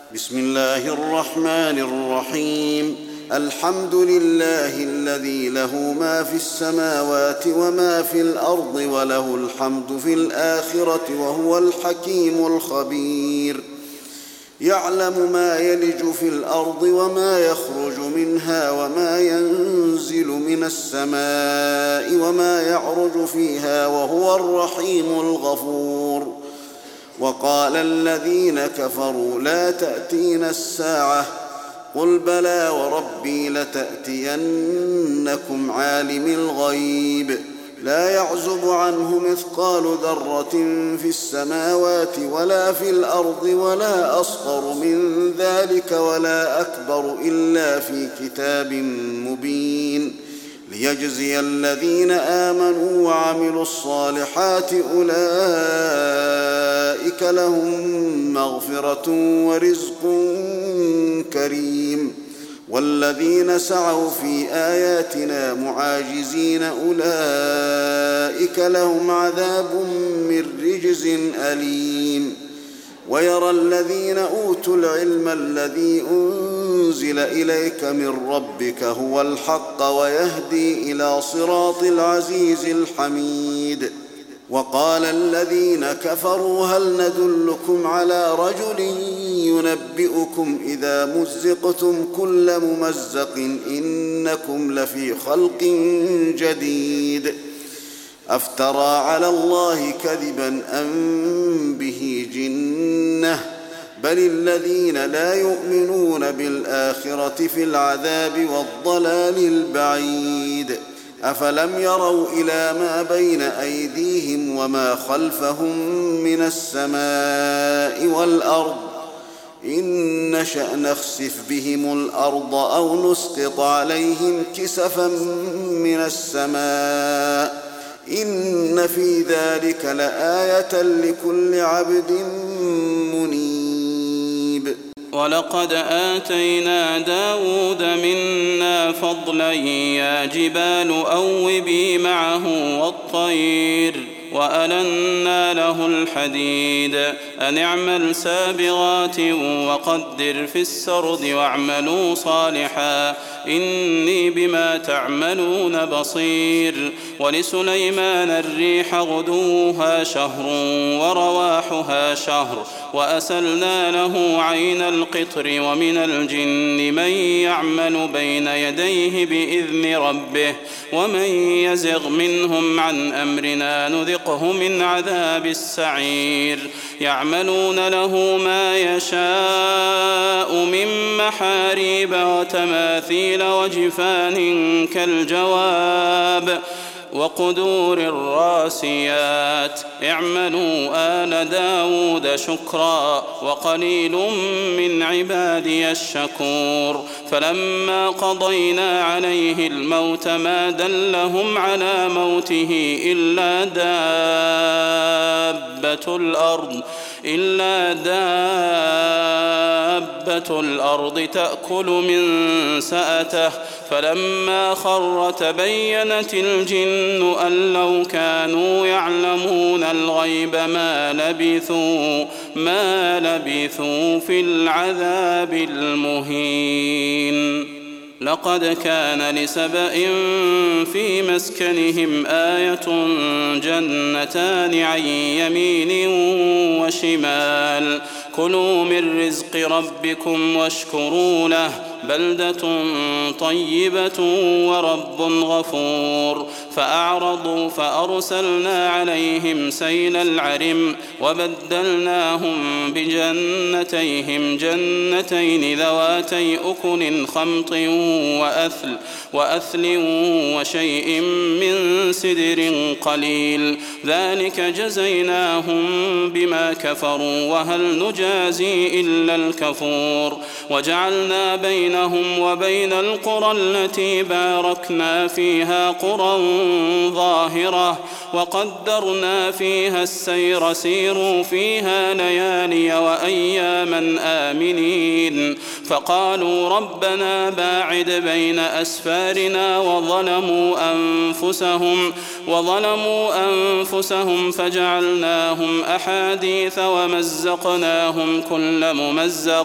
بسم الله الرحمن الرحيم. الحمد لله الذي له ما في السماوات وما في الأرض وله الحمد في الآخرة وهو الحكيم الخبير. يعلم ما يلج في الأرض وما يخرج منها وما ينزل من السماء وما يعرج فيها وهو الرحيم الغفور. وقال الذين كفروا لا تأتينا الساعة قل بلى وربي لتأتينكم عالم الغيب لا يعزب عنه مثقال ذرة في السماوات ولا في الأرض ولا أصغر من ذلك ولا أكبر إلا في كتاب مبين ليجزي الذين آمنوا وعملوا الصالحات أولئك لهم مغفرة ورزق كريم. والذين سعوا في آياتنا معاجزين أولئك لهم عذاب من رجز أليم. ويرى الذين أوتوا العلم الذي أنزل إليك من ربك هو الحق ويهدي إلى صراط العزيز الحميد. وقال الذين كفروا هل ندلكم على رجل ينبئكم إذا مزقتم كل ممزق إنكم لفي خلق جديد أفترى على الله كذبا أم به جنة بل الذين لا يؤمنون بالآخرة في العذاب والضلال البعيد. أفلم يروا إلى ما بين أيديهم وما خلفهم من السماء والأرض إن نشأ نخسف بهم الأرض أو نسقط عليهم كسفا من السماء إن في ذلك لآية لكل عبد منيب. ولقد آتينا داود منا فضلا يا جبال أوبي معه والطير وألنا له الحديد أن اعمل سابغات وقدر في السرد واعملوا صالحا إني بما تعملون بصير. ولسليمان الريح غدوها شهر ورواحها شهر وأسلنا له عين القطر ومن الجن من يعمل بين يديه بإذن ربه ومن يزغ منهم عن أمرنا نذقه من عذاب السعير. يعملون له ما يشاء من محاريب وتماثيل وجفان كالجواب وقدور الراسيات اعملوا آل داود شكرا وقليل من عبادي الشكور. فلما قضينا عليه الموت ما دلهم على موته إلا دابة الأرض تأكل من سأته فلما خر تبينت الجن أن لو كانوا يعلمون الغيب ما لبثوا في العذاب المهين. لقد كان لسبإ في مسكنهم آية جنتان عن يمين وشمال كلوا من رزق ربكم واشكروا له بلدة طيبة ورب غفور. فأعرضوا فأرسلنا عليهم سيل العرم وبدلناهم بجنتيهم جنتين ذواتي أكل خمط وأثل وشيء من سدر قليل ذلك جزيناهم بما كفروا وهل نجازي إلا الكفور. وجعلنا بينهم وبين القرى التي باركنا فيها قرى ظاهرة وقدرنا فيها السير سيروا فيها ليالي وأياما آمنين. فقالوا ربنا باعد بين أسفارنا وظلموا أنفسهم فجعلناهم أحاديث ومزقناهم كل ممزق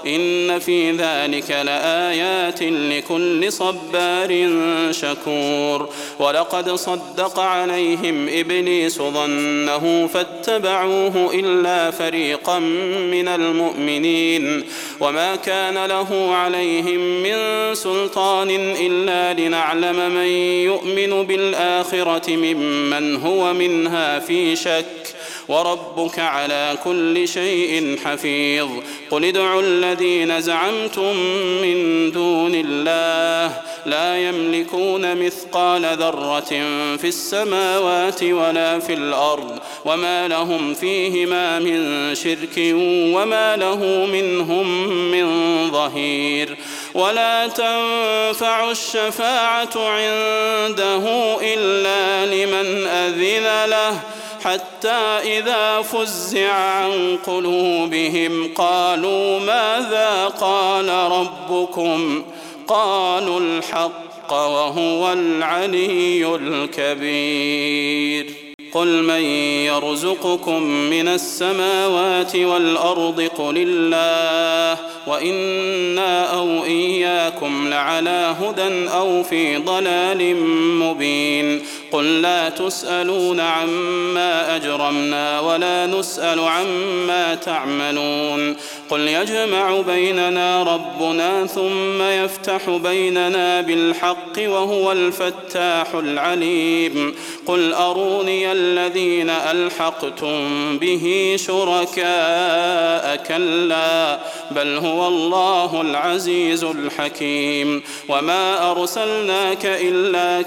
إن في ذلك لآيات لكل صبار شكور ولقد صدق عليهم إبليس ظنه فاتبعوه إلا فريقا من المؤمنين وما كان له عليهم من سلطان إلا لنعلم من يؤمن بالآخرة ممن هو منها في شك وربك على كل شيء حفيظ قل ادعوا الذين زعمتم من دون الله لا يملكون مثقال ذرة في السماوات ولا في الأرض وما لهم فيهما من شرك وما له منهم من ظهير ولا تنفع الشفاعة عنده إلا لمن أذن له حتى إذا فزع عن قلوبهم قالوا ماذا قال ربكم قالوا الحق وهو العلي الكبير قل من يرزقكم من السماوات والأرض قل الله وإنا أو إياكم لعلى هدى أو في ضلال مبين قل لا تسألون عما أجرمنا ولا نسأل عما تعملون قل يجمع بيننا ربنا ثم يفتح بيننا بالحق وهو الفتاح العليم قل أروني الذين ألحقتم به شركاء كلا بل هو الله العزيز الحكيم وما أرسلناك إلا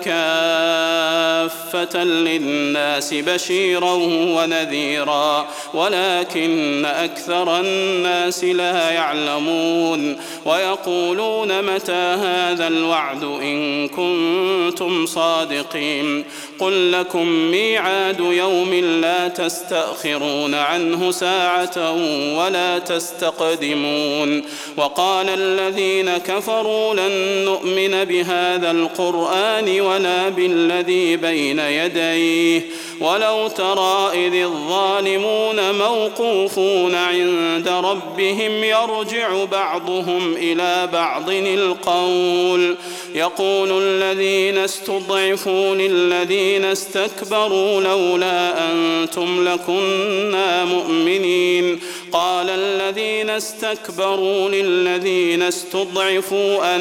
كافة للناس بشيرا ونذيرا ولكن أكثر الناس لا يعلمون ويقولون متى هذا الوعد إن كنتم صادقين قل لكم ميعاد يوم لا تستأخرون عنه ساعة ولا تستقدمون وقال الذين كفروا لن نؤمن بهذا القرآن ولا بالذي بين يديه ولو ترى إذ الظالمون موقوفون عند ربهم يرجع بعضهم إلى بعض القول يقول الذين استضعفوا للذين استكبروا لولا أنتم لكنا مؤمنين قال الذين استكبروا للذين استضعفوا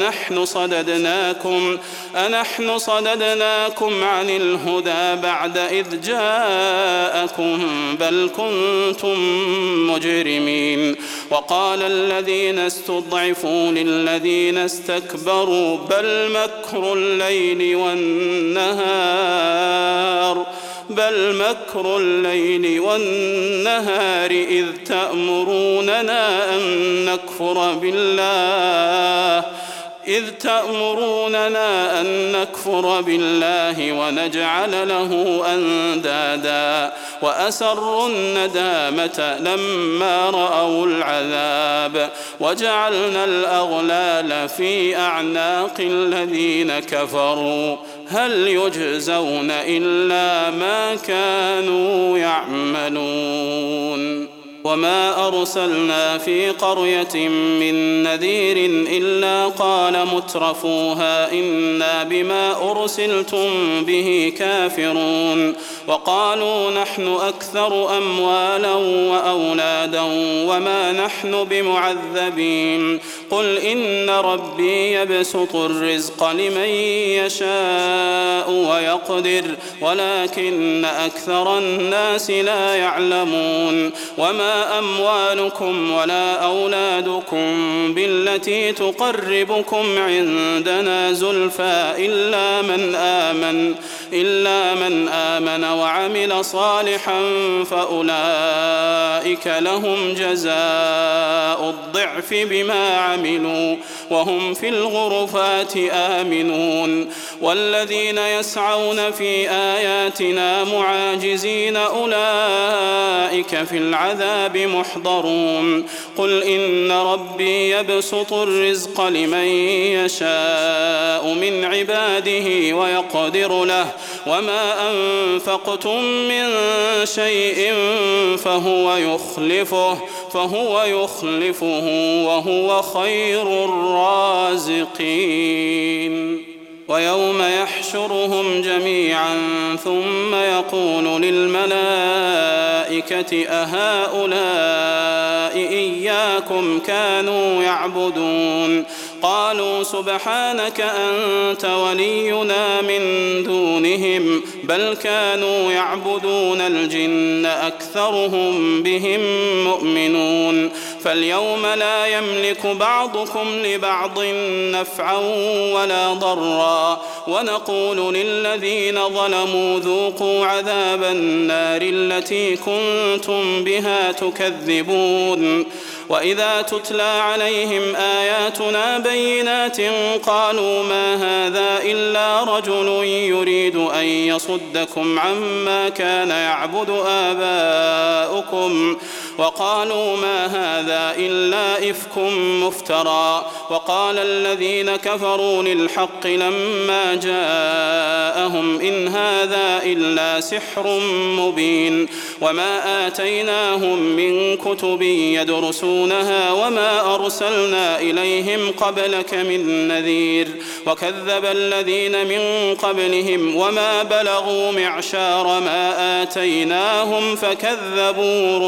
أنحن صددناكم عن الهدى بعد إذ جاءكم بل كنتم مجرمين وقال الذين استضعفوا للذين استكبروا بل مكر الليل والنهار إذ تأمروننا أن نكفر بالله ونجعل له أندادا وأسروا الندامة لما رأوا العذاب وجعلنا الأغلال في أعناق الذين كفروا هل يجزون إلا ما كانوا يعملون وما أرسلنا في قرية من نذير إلا قال مترفوها إنا بما أرسلتم به كافرون وقالوا نحن أكثر أموالا وأولادا وما نحن بمعذبين قل إن ربي يبسط الرزق لمن يشاء ويقدر ولكن أكثر الناس لا يعلمون وما أموالكم ولا أولادكم بالتي تقربكم عندنا زلفى إلا من آمن وعمل صالحا فأولئك لهم جزاء الضعف بما عملوا وهم في الغرفات آمنون والذين يسعون في آياتنا معاجزين أولئك في العذاب محضرون قل إن ربي يبسط الرزق لمن يشاء من عباده ويقدر له وما أنفقتم من شيء فهو يخلفه فهو يخلفه وهو خير الرازقين. ويوم يحشرهم جميعا ثم يقول للملائكة أهؤلاء إياكم كانوا يعبدون قالوا سبحانك أنت ولينا من دونهم بل كانوا يعبدون الجن أكثرهم بهم مؤمنون فاليوم لا يملك بعضكم لبعض نفعا ولا ضرا ونقول للذين ظلموا ذوقوا عذاب النار التي كنتم بها تكذبون. وإذا تتلى عليهم آياتنا بينات قالوا ما هذا إلا رجل يريد أن يصدكم عما كان يعبد آباؤكم وقالوا ما هذا إلا إفك مفترى. وقال الذين كفروا للحق لما جاءهم إن هذا إلا سحر مبين وما آتيناهم من كتب يدرسونها وما أرسلنا إليهم قبلك من نذير وكذب الذين من قبلهم وما بلغوا معشار ما آتيناهم فكذبوا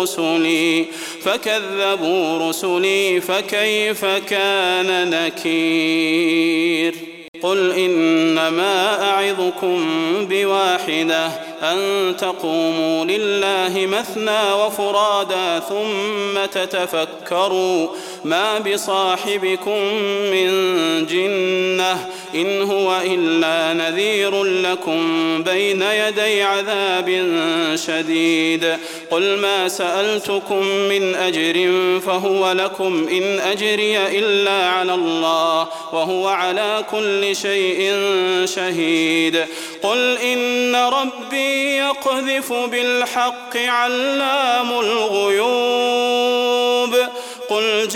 رسلي فكيف كان نكير. قل إنما أعظكم بواحدة أن تقوموا لله مثنى وفرادا ثم تتفكروا ما بصاحبكم من جنة إن هو إلا نذير لكم بين يدي عذاب شديد. قل ما سألتكم من أجر فهو لكم إن أجري إلا على الله وهو على كل شيء شهيد. قل إن ربي يقذف بالحق علام الغيوب. قل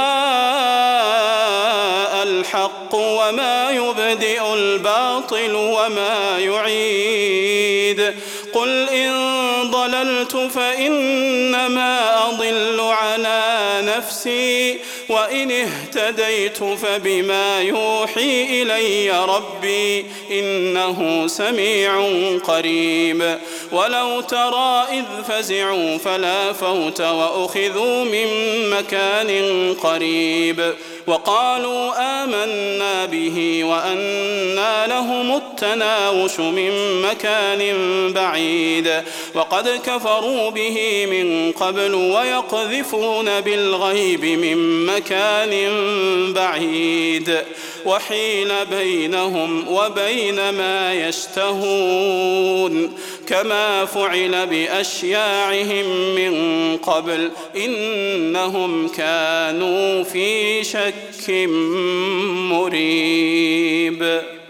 جاء الحق وما يبدئ الباطل وما يعيد. قل إن ضللت فإنما أضل على نفسي وإن اهتديت فبما يوحي إلي ربي إنه سميع قريب. ولو ترى إذ فزعوا فلا فوت وأخذوا من مكان قريب وقالوا آمنا به وأنى لهم التناوش من مكان بعيد وقد كفروا به من قبل ويقذفون بالغيب من مكان بعيد وحيل بينهم وبين ما يشتهون كما فعل بأشياعهم من قبل إنهم كانوا في شك مريب.